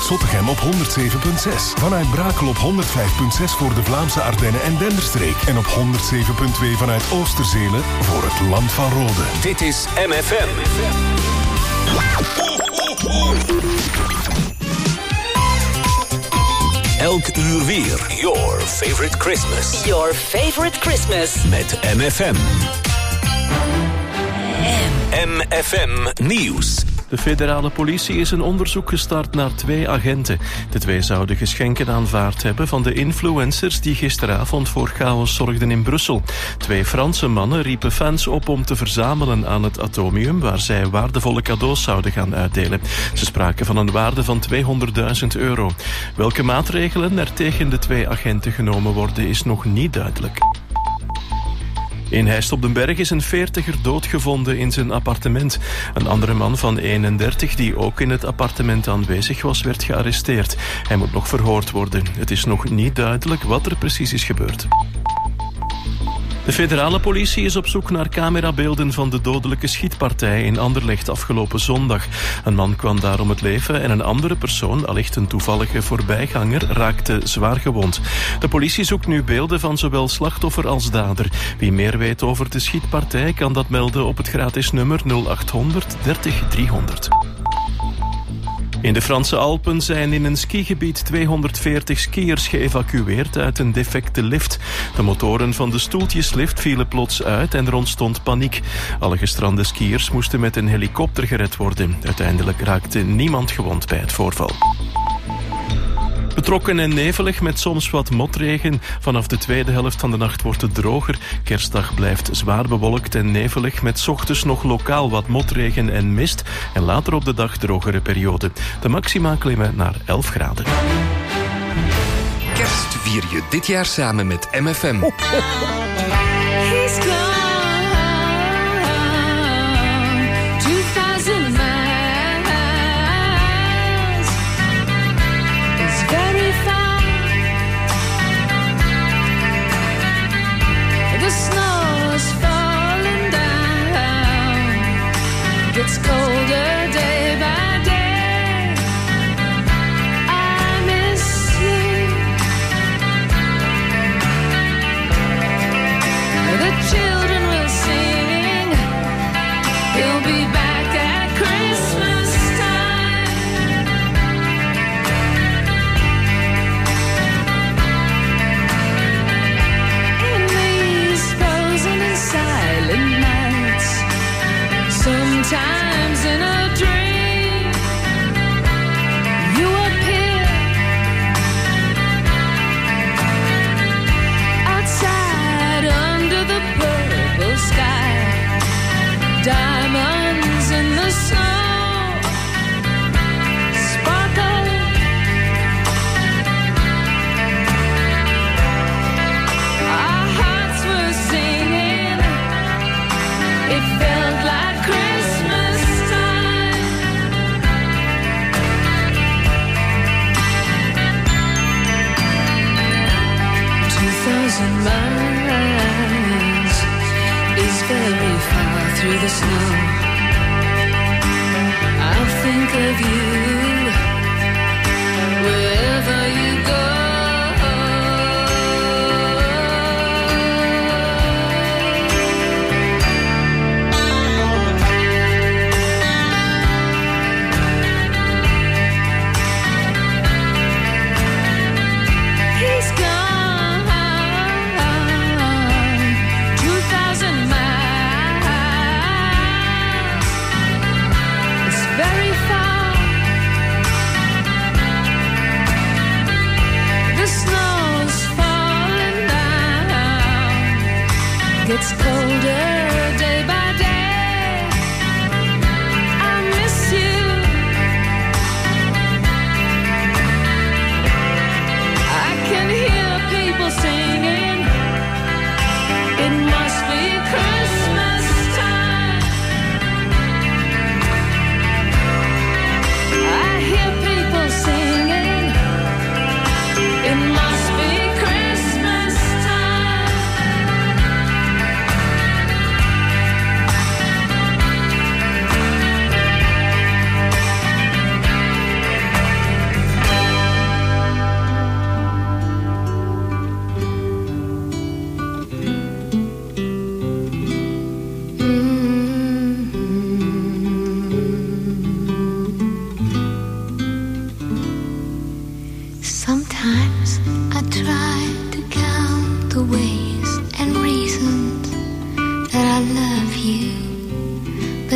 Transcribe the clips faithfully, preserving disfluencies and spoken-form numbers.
Zottegem op honderd zeven komma zes. Vanuit Brakel op honderd vijf komma zes voor de Vlaamse Ardennen en Denderstreek. En op honderd zeven komma twee vanuit Oosterzelen voor het Land van Rode. Dit is M F M. Elk uur weer. Your favorite Christmas. Your favorite Christmas. Met M F M. M F M Nieuws. De federale politie is een onderzoek gestart naar twee agenten. De twee zouden geschenken aanvaard hebben van de influencers die gisteravond voor chaos zorgden in Brussel. Twee Franse mannen riepen fans op om te verzamelen aan het Atomium, waar zij waardevolle cadeaus zouden gaan uitdelen. Ze spraken van een waarde van tweehonderdduizend euro. Welke maatregelen er tegen de twee agenten genomen worden is nog niet duidelijk. In Heist op den Berg is een veertiger doodgevonden in zijn appartement. Een andere man van eenendertig, die ook in het appartement aanwezig was, werd gearresteerd. Hij moet nog verhoord worden. Het is nog niet duidelijk wat er precies is gebeurd. De federale politie is op zoek naar camerabeelden van de dodelijke schietpartij in Anderlecht afgelopen zondag. Een man kwam daar om het leven en een andere persoon, allicht een toevallige voorbijganger, raakte zwaar gewond. De politie zoekt nu beelden van zowel slachtoffer als dader. Wie meer weet over de schietpartij kan dat melden op het gratis nummer nul achthonderd dertig driehonderd. In de Franse Alpen zijn in een skigebied tweehonderdveertig skiërs geëvacueerd uit een defecte lift. De motoren van de stoeltjeslift vielen plots uit en er ontstond paniek. Alle gestrande skiërs moesten met een helikopter gered worden. Uiteindelijk raakte niemand gewond bij het voorval. Betrokken en nevelig met soms wat motregen. Vanaf de tweede helft van de nacht wordt het droger. Kerstdag blijft zwaar bewolkt en nevelig met 's ochtends nog lokaal wat motregen en mist. En later op de dag drogere periode. De maxima klimmen naar elf graden. Kerst vier je dit jaar samen met M F M. The snow is falling down. It's colder day by day. I miss you. The children will sing. He'll be back at Christmas time. In these frozen and silent nights, sometimes in a dream, you appear outside under the purple sky. Diamonds in the snow sparkle. Our hearts were singing. It felt like Christmas time. Two thousand miles is very far through the snow. I'll think of you wherever you go. He's gone two thousand miles.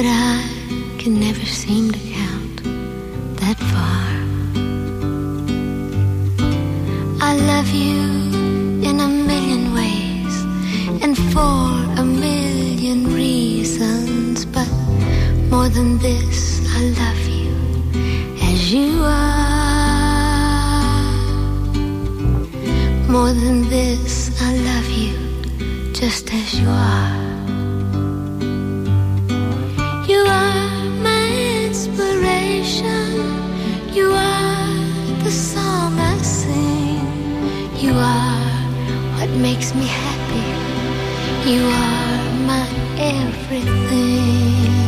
but I can never seem to count that far. I love you in a million ways and for a million reasons, but more than this, I love you as you are. More than this, I love you just as you are. You are my inspiration. You are the song I sing. You are what makes me happy. You are my everything.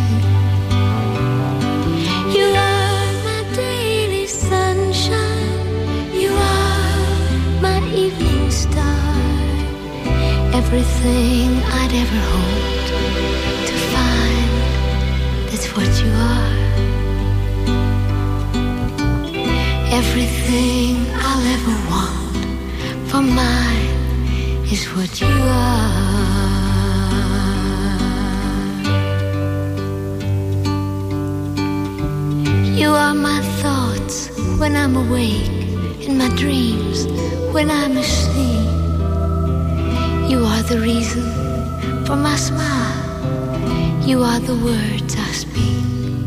You are my daily sunshine. You are my evening star. Everything I'd ever hoped to find, that's what you are. Everything I'll ever want for mine is what you are. You are my thoughts when I'm awake, in my dreams when I'm asleep. You are the reason for my smile. You are the words I speak.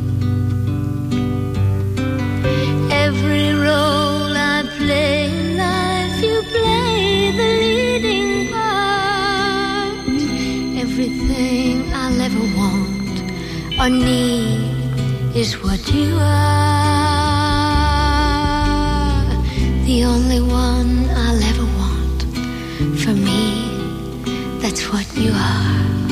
Every role I play in life, you play the leading part. Everything I'll ever want or need is what you are. The only one I'll ever want for me, that's what you are.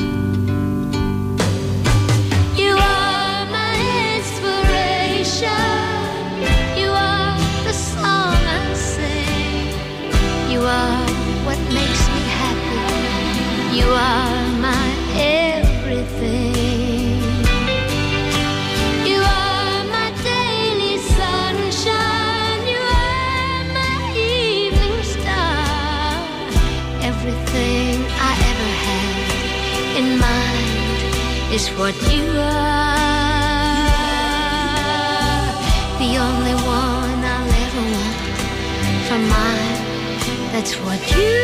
You are my inspiration. You are the song I sing. You are what makes me happy. You are my everything. You are my daily sunshine. You are my evening star. Everything I ever had in mind is what you are. The only one I'll ever want for mine, that's what you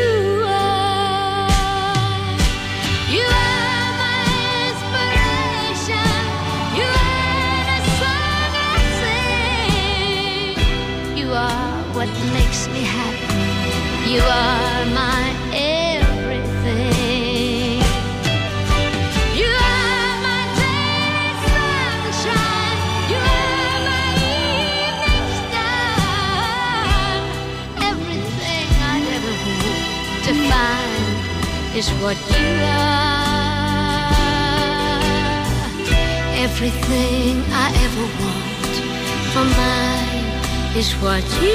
are. You are my inspiration. You are the song I sing. You are what makes me happy. You are my everything. You are my daily sunshine. You are my evening star. Everything I'd ever hope to find is what you are. Everything I ever want for mine is what you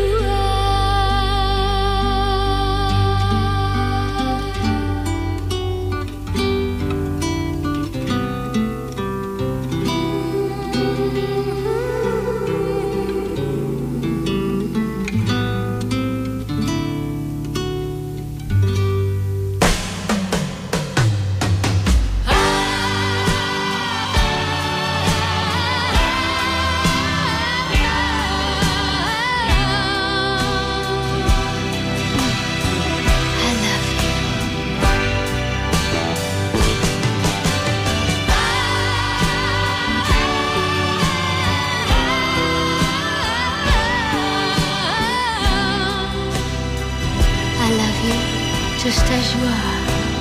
just as you are.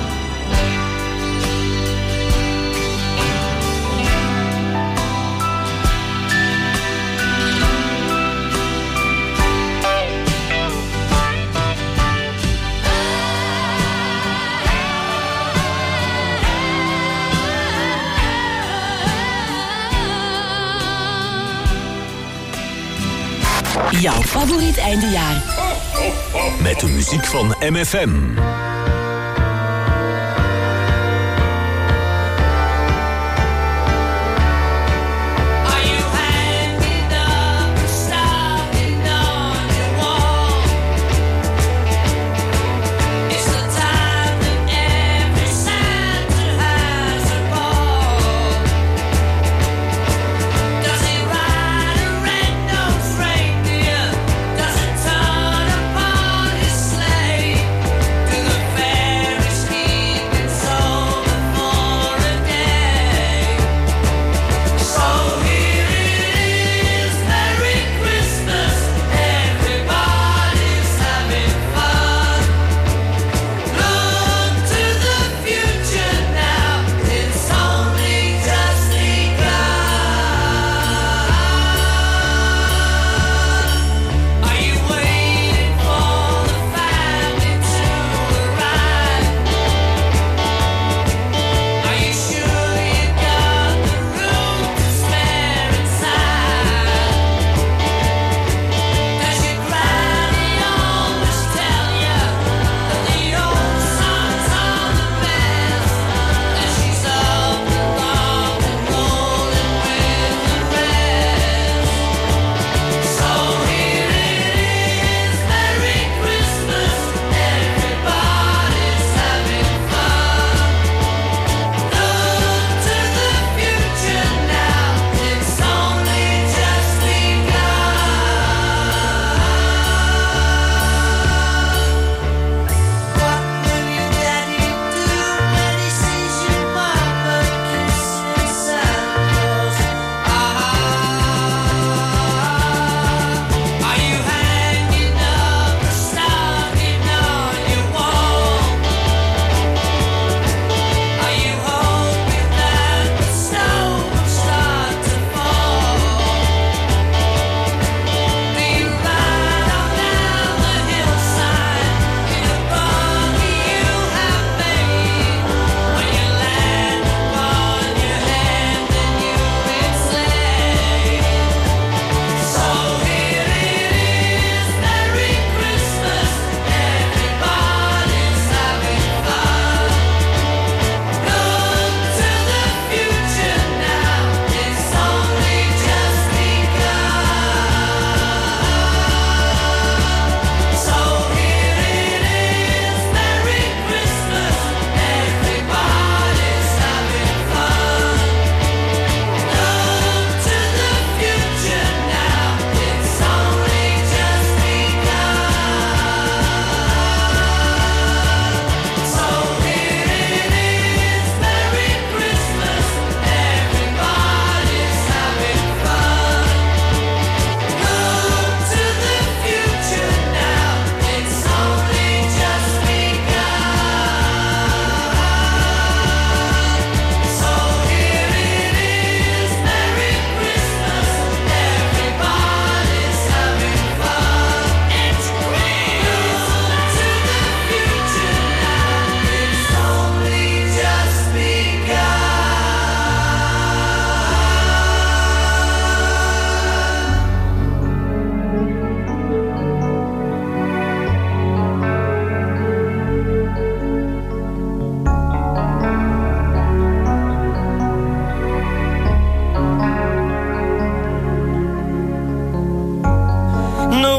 Jouw favoriet eindejaar. Met de muziek van M F M. It's the time that every Santa has a ball.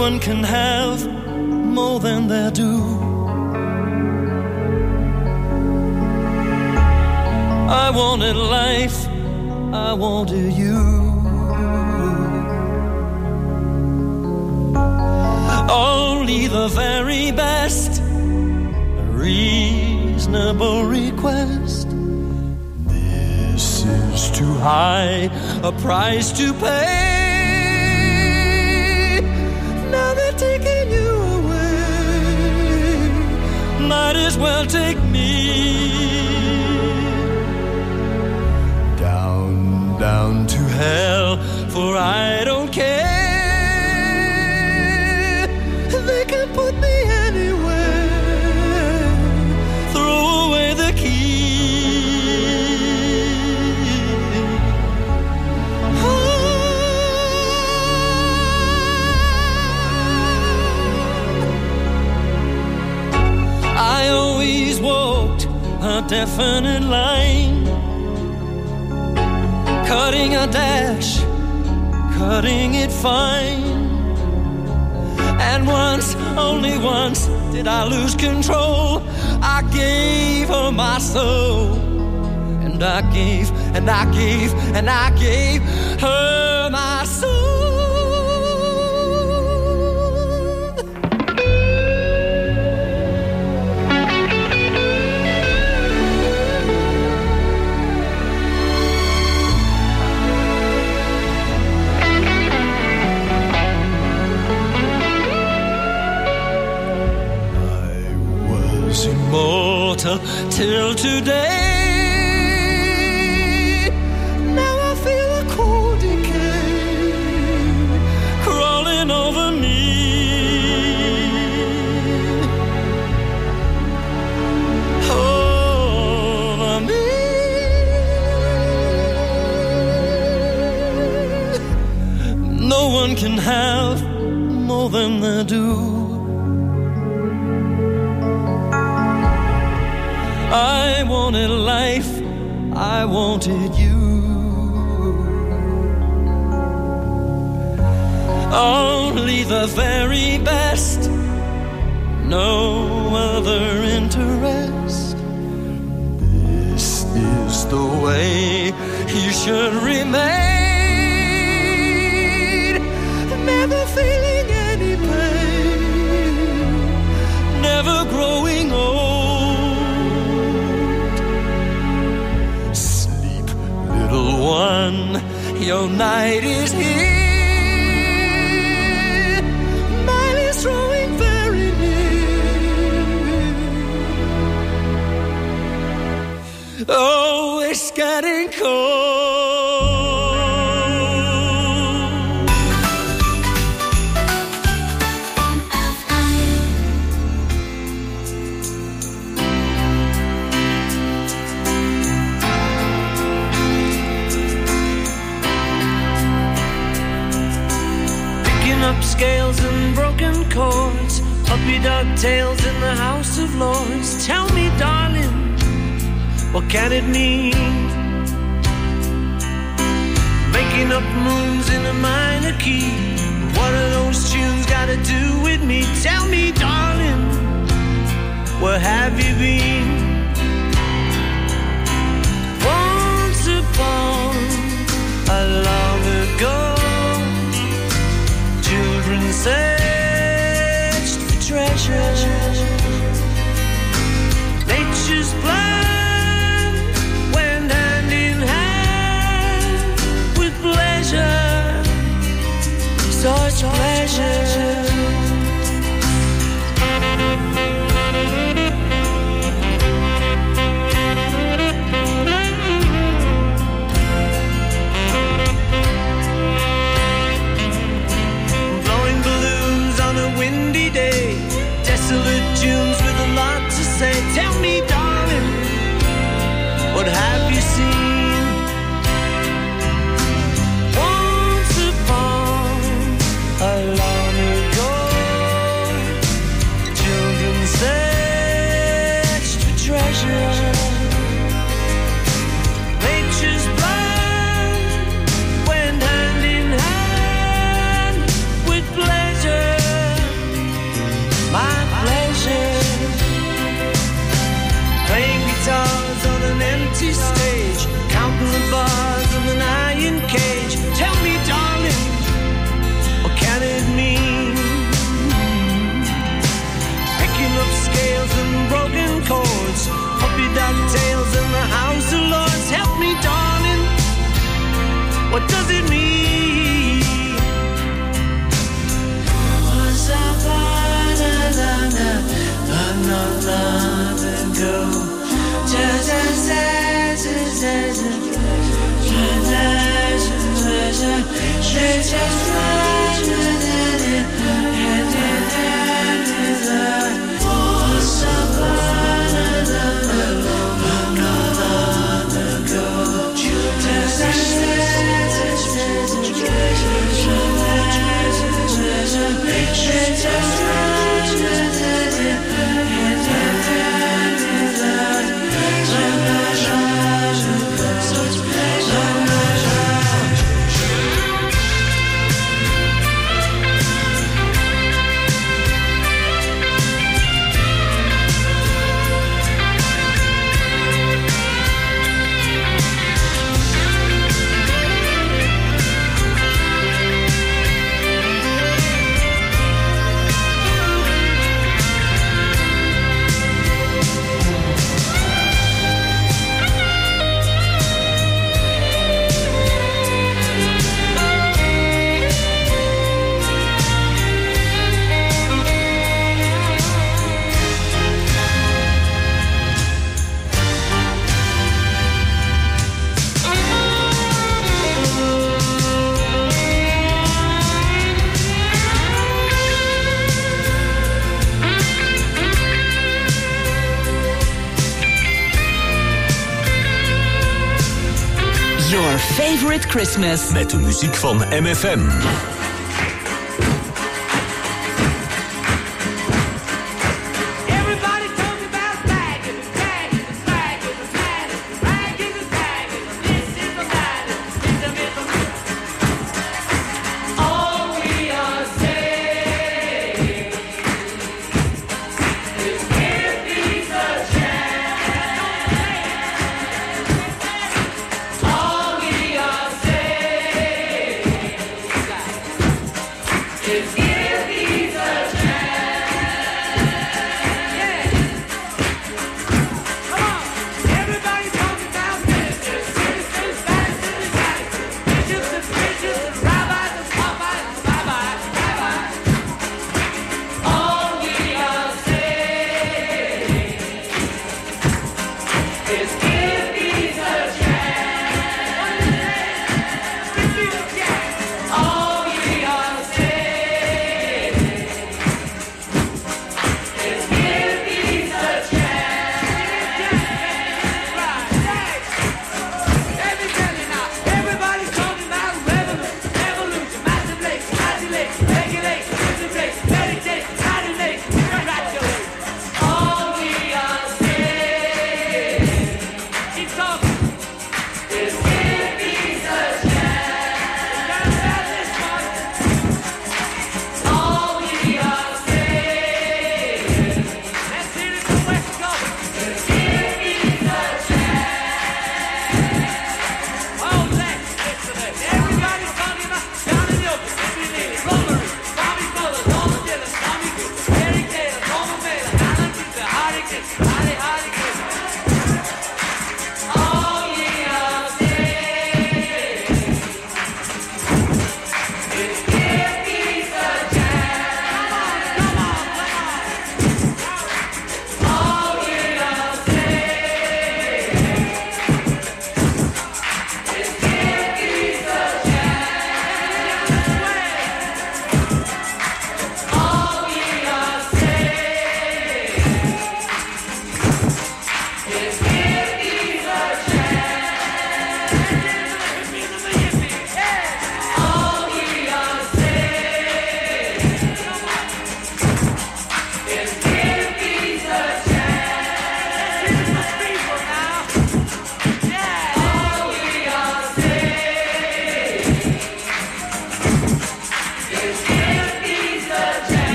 one can have more than their due. I wanted life, I wanted you. Only the very best, a reasonable request. This is too high a price to pay. Now they're taking you away, might as well take me. Down, down to hell, for I don't care. They can put me anywhere. Throw away the key. I always walked a definite line, cutting a dash, cutting it fine. And once, only once, did I lose control. I gave her my soul. And I gave, and I gave, and I gave her my soul. Immortal till today. Now I feel a cold decay crawling over me. Over me. No one can have more than they do. I wanted life, I wanted you. Only the very best, no other interest. This is the way you should remain. Never feeling any pain, never growing old. One, your night is here. Mine is drawing very near. Oh, it's getting cold. Up scales and broken chords, puppy dog tails in the House of Lords. Tell me, darling, what can it mean? Making up moons in a minor key. What are those tunes got to do with me? Tell me, darling, where have you been? Once upon a long ago, children searched for treasure. Nature's plan went hand in hand with pleasure, such pleasure. What does it mean? Once upon a long, long, long, long ago, just as as as as just just once upon a long, long, long ago, just Your favorite Christmas. Met de muziek van M F M.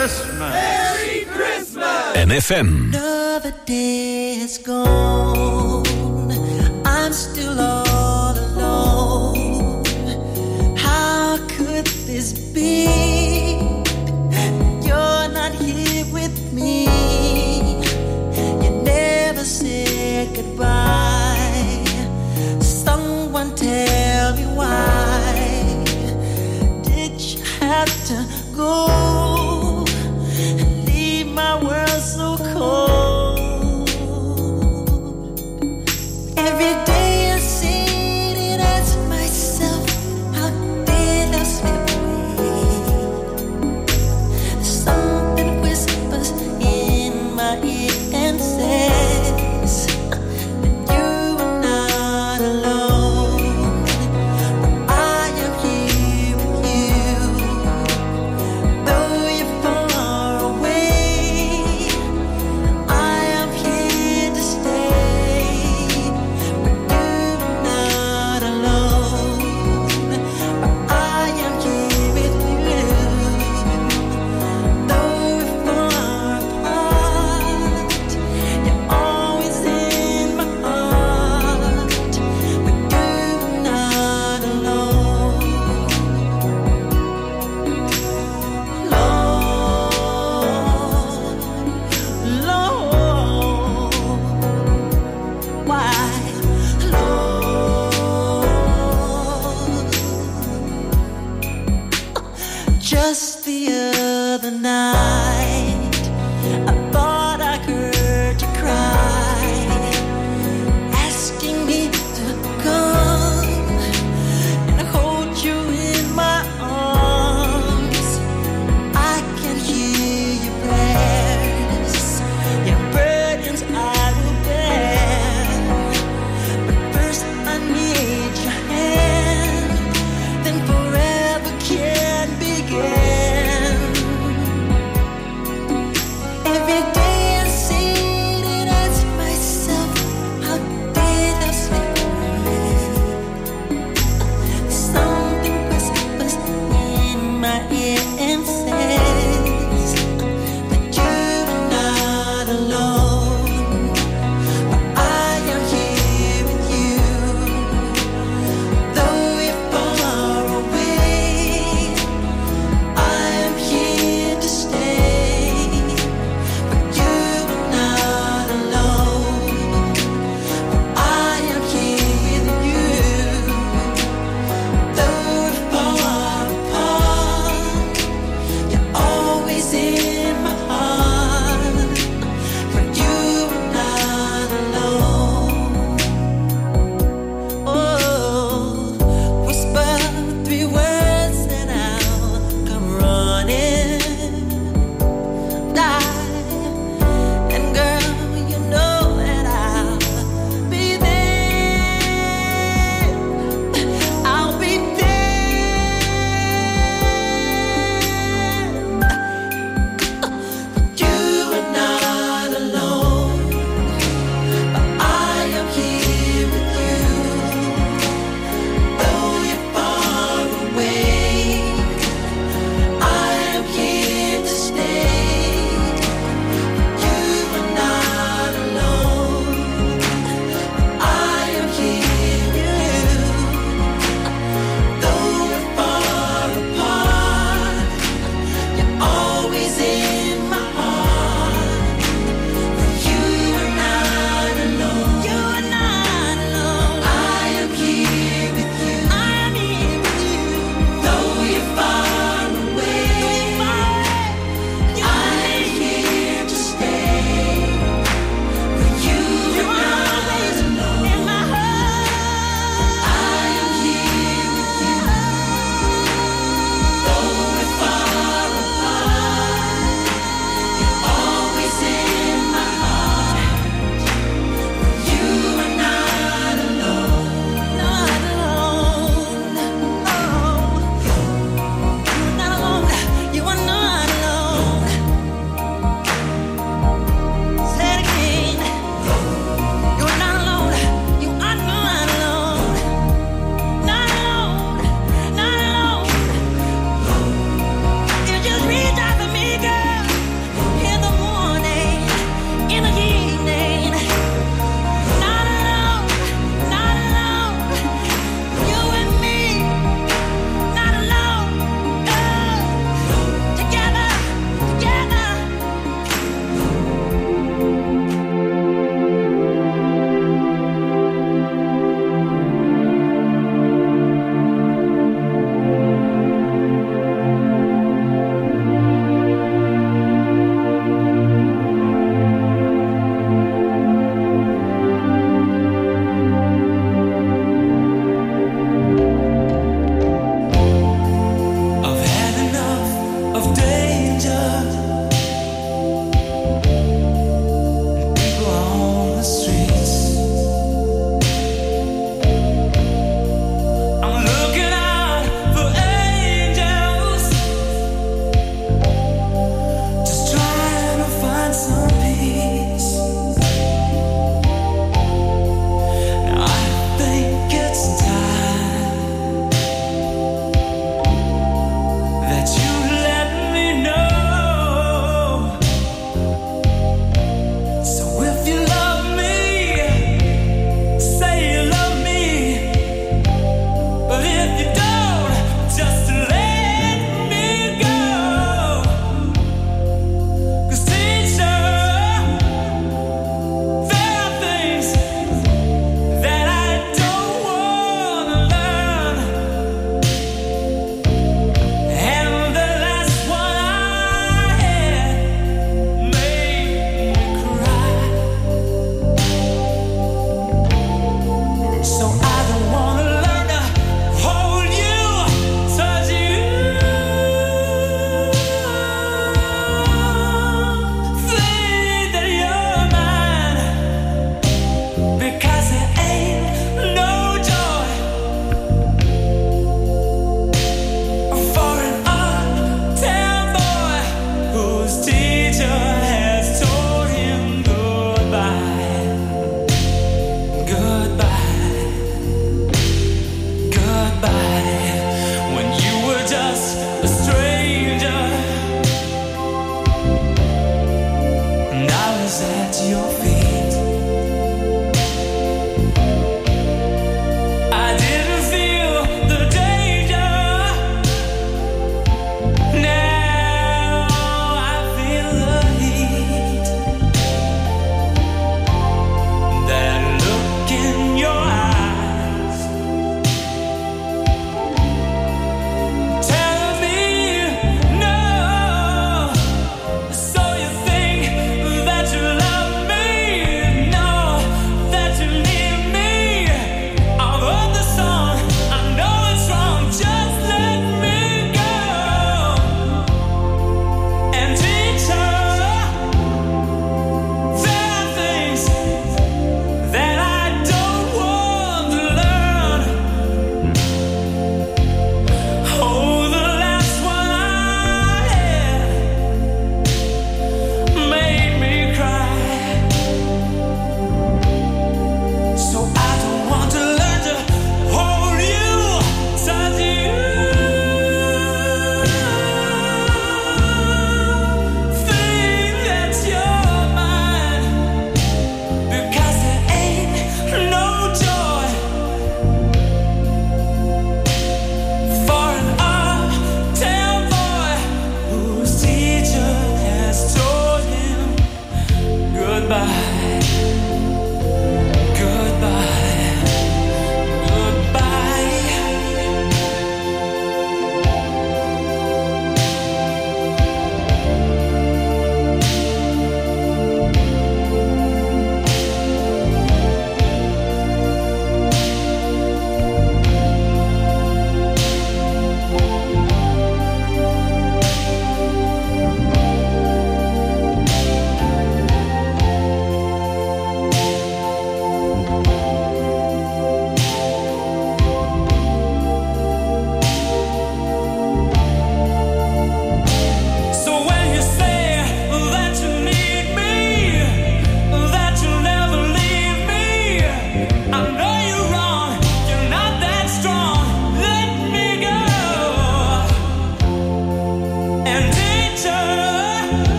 Christmas. Merry Christmas. M F M. Another day is gone. I'm still all alone. How could this be? You're not here with me. You never said goodbye. Someone tell me why did you have to go and leave my world so cold? Every day is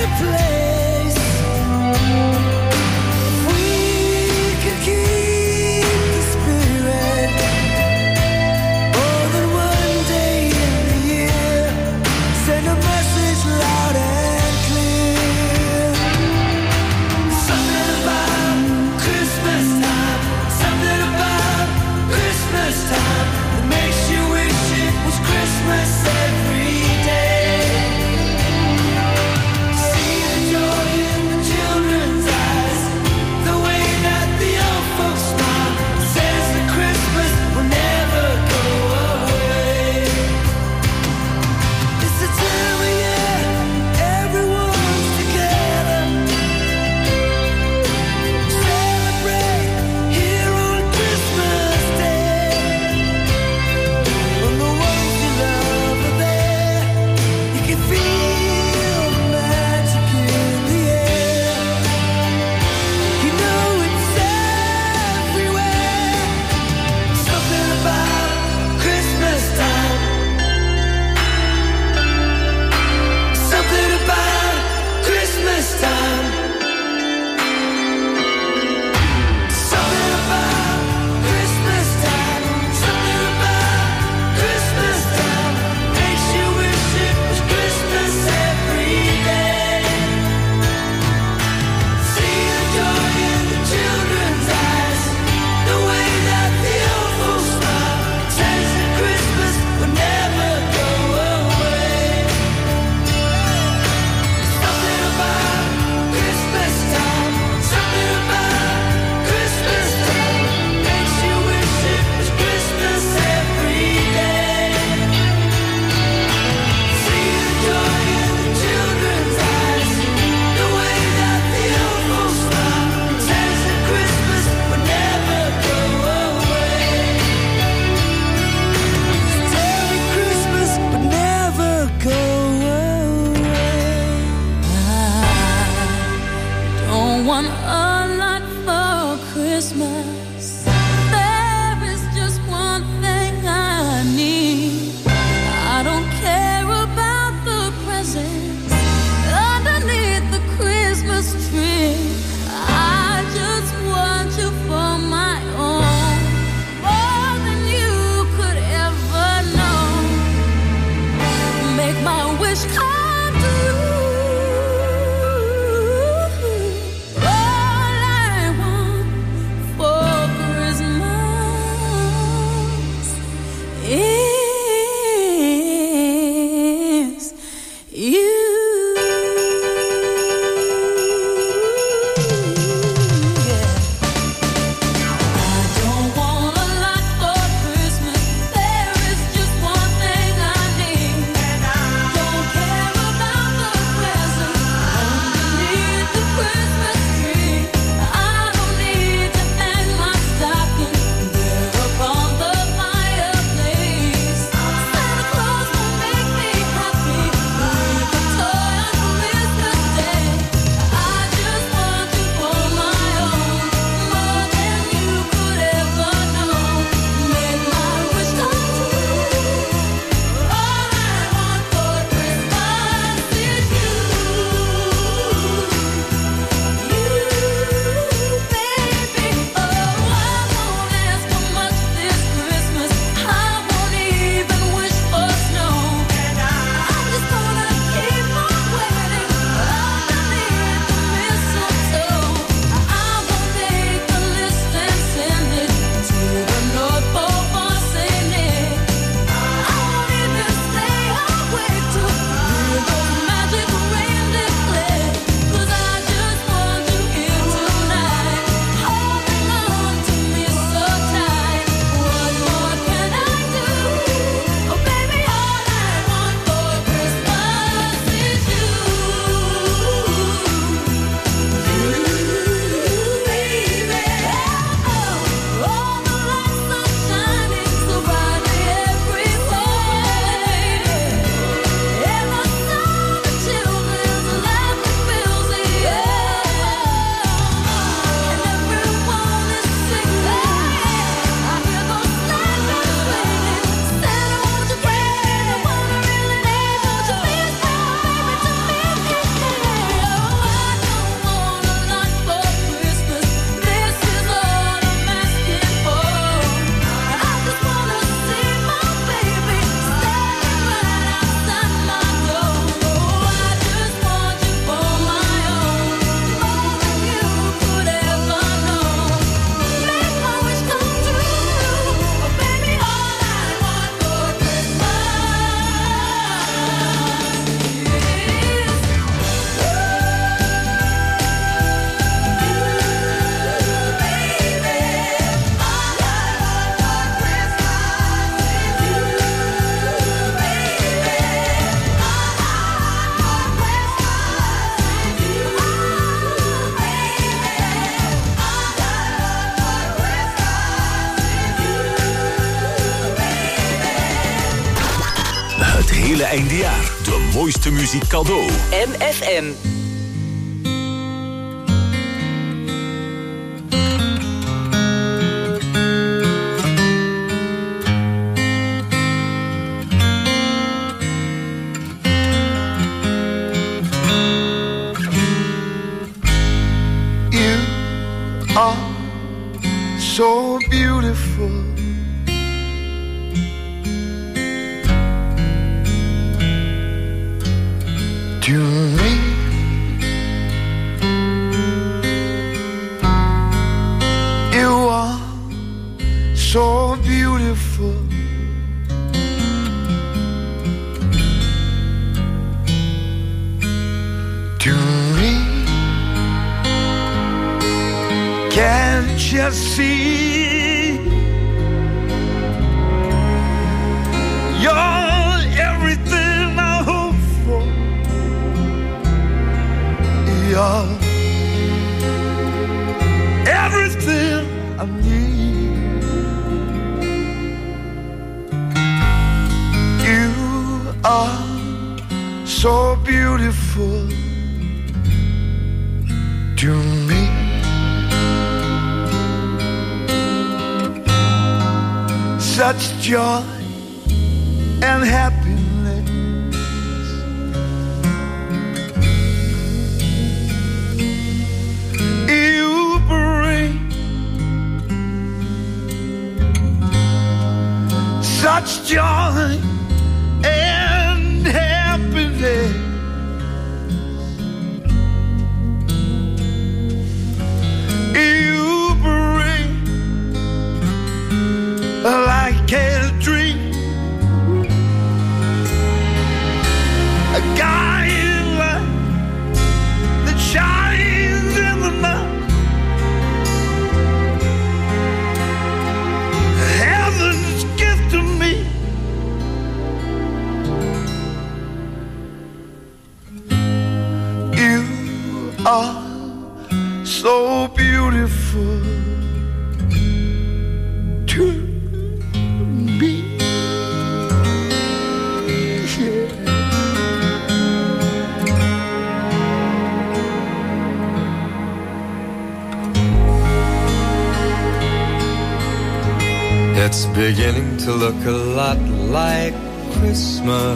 better place. If we could keep the spirit more than one day in the year, send a message loud and clear. Something about Christmas time, something about Christmas time that makes you wish it was Christmas every day. See the hele eindejaar. De mooiste muziek cadeau. M F M. So beautiful, to me. You are so beautiful, to me. Can't you see? You're everything I hope for. You're everything I need. You are so beautiful to me. Such joy and happiness, you bring. Such joy and happiness, you bring. Like a dream, a guiding light that shines in the night. Heaven's gift to me. You are so beautiful to It's beginning to look a lot like Christmas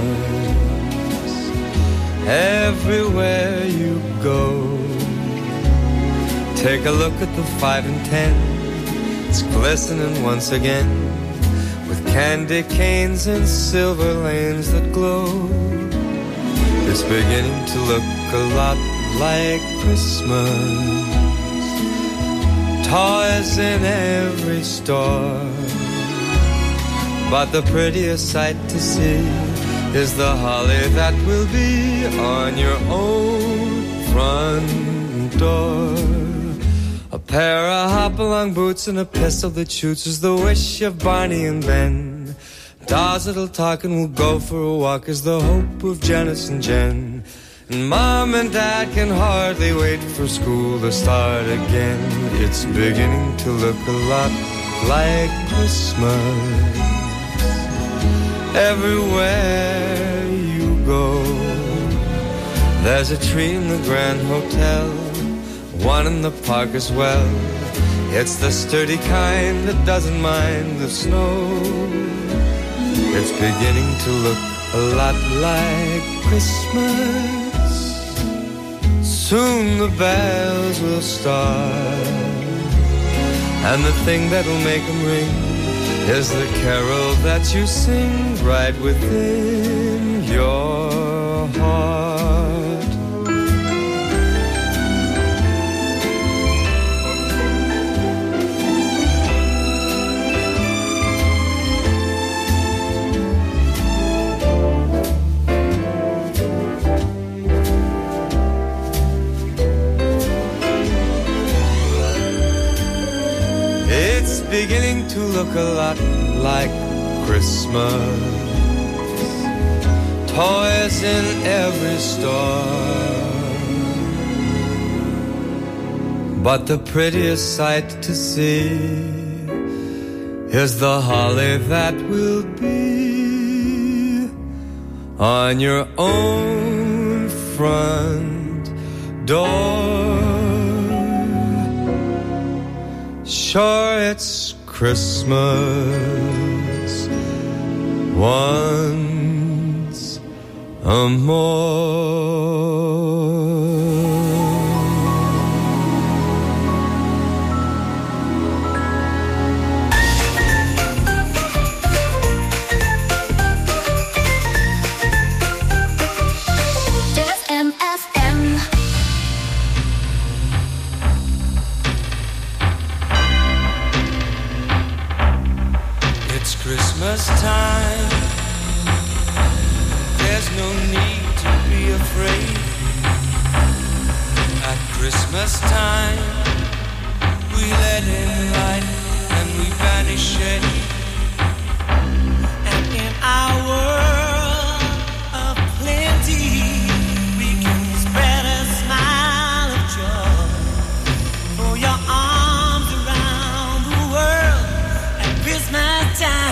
everywhere you go. Take a look at the five and ten. It's glistening once again with candy canes and silver lanes that glow. It's beginning to look a lot like Christmas. Toys in every store, but the prettiest sight to see is the holly that will be on your own front door. A pair of hop-along boots and a pistol that shoots is the wish of Barney and Ben. Dolls that'll talk and will go for a walk is the hope of Janice and Jen. And Mom and Dad can hardly wait for school to start again. It's beginning to look a lot like Christmas everywhere you go. There's a tree in the Grand Hotel, one in the park as well. It's the sturdy kind that doesn't mind the snow. It's beginning to look a lot like Christmas. Soon the bells will start, and the thing that'll make them ring is the carol that you sing right within your heart. It's beginning to look a lot like Christmas. Toys in every store, but the prettiest sight to see is the holly that will be on your own front door. Sure, it's Christmas once a more. Christmas time, there's no need to be afraid. At Christmas time, we let in light and we banish shade. And in our world of plenty, we can spread a smile of joy. Throw your arms around the world at Christmas time.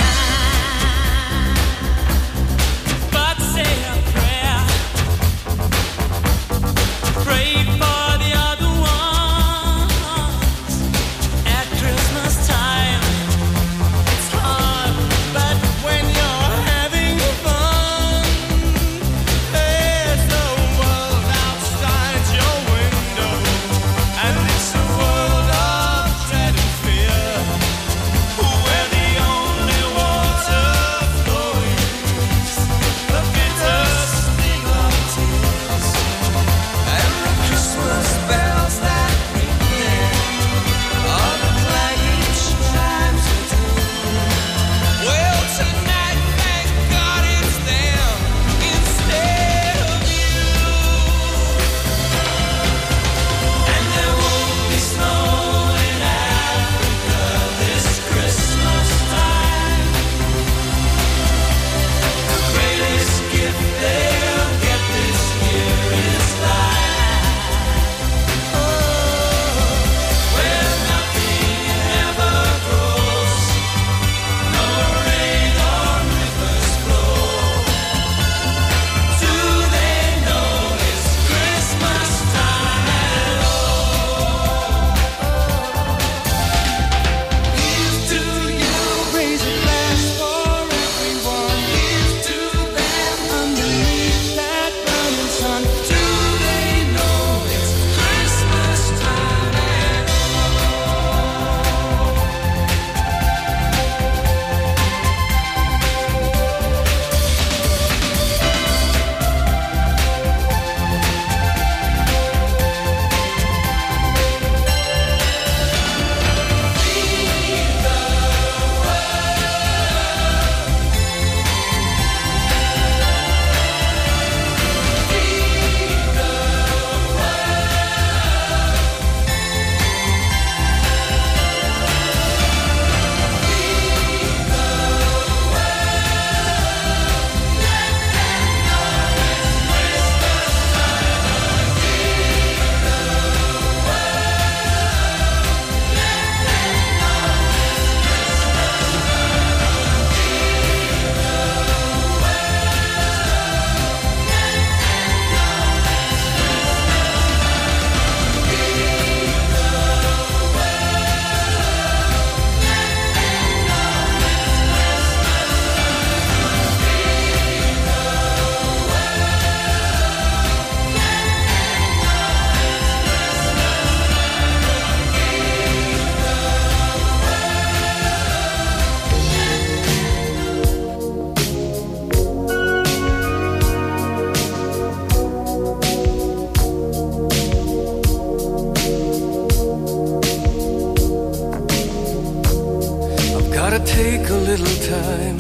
Take a little time,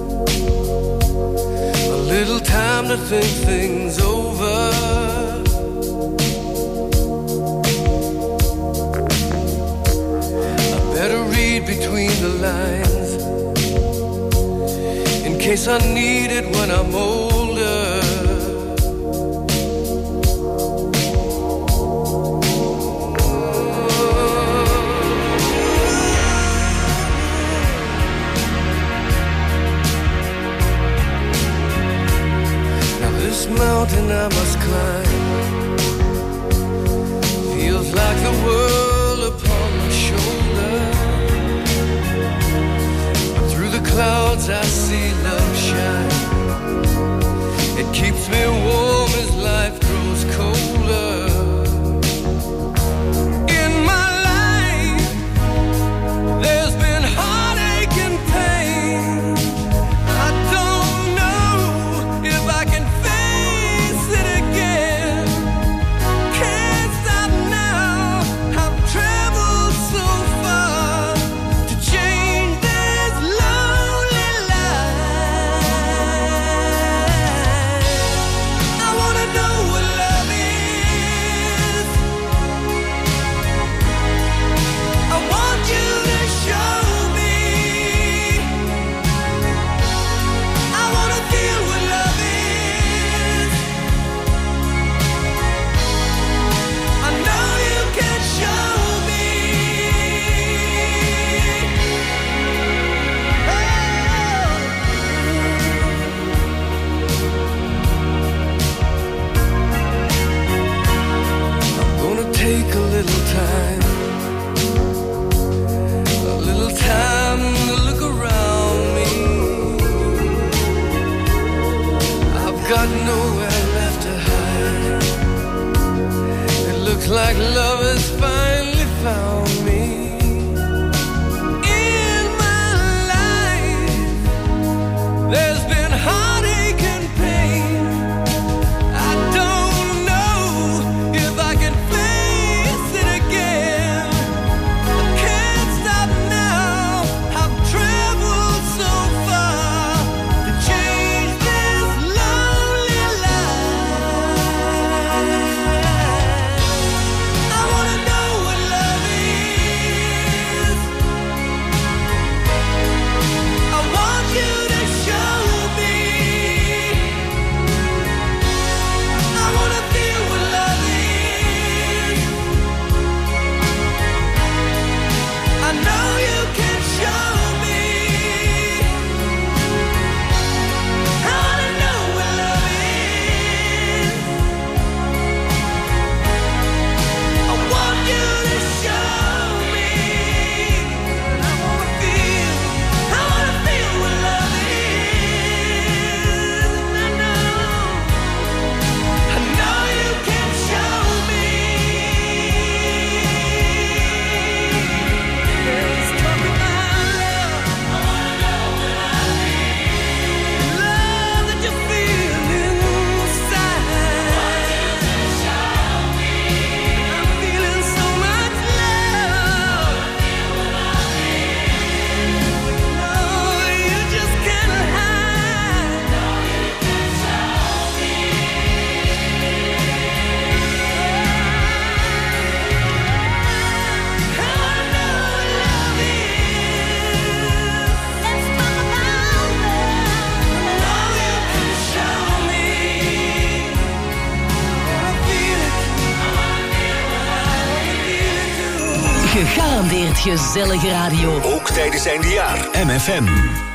a little time to think things over. I better read between the lines in case I need it when I'm older. take a little time, a little time to look around me. I've got nowhere left to hide. It looks like love has finally found me. In my life, there's been heartache and pain. I don't know if I can face it again. I can't stop now. I've traveled so far to change this lonely life. I wanna know what love is. I want you to show me. I wanna feel what love is. I know you can show me. I wanna know what love is. I want you to show me. I wanna feel, I wanna feel what love is. I know, I know you can show me. Let's talk about love. I wanna know what love is. Love that you feel inside. Show me. I'm feeling so much love. No, you just can't hide. No, you can show me. I wanna know what love is. Let's talk about love. No, you can show me. I wanna feel it. I wanna feel it too. Gegarandeerd gezellige radio. Ook tijdens eindejaar. M F M.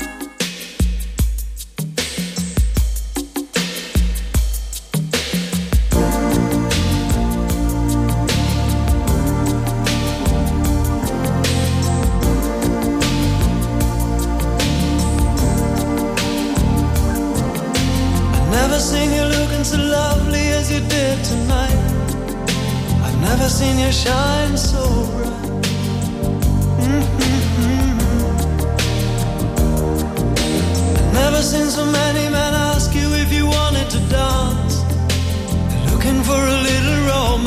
I've never seen you looking so lovely as you did tonight. I've never seen you shine so bright. Mm-hmm. I've never seen so many men ask you if you wanted to dance. They're looking for a little romance.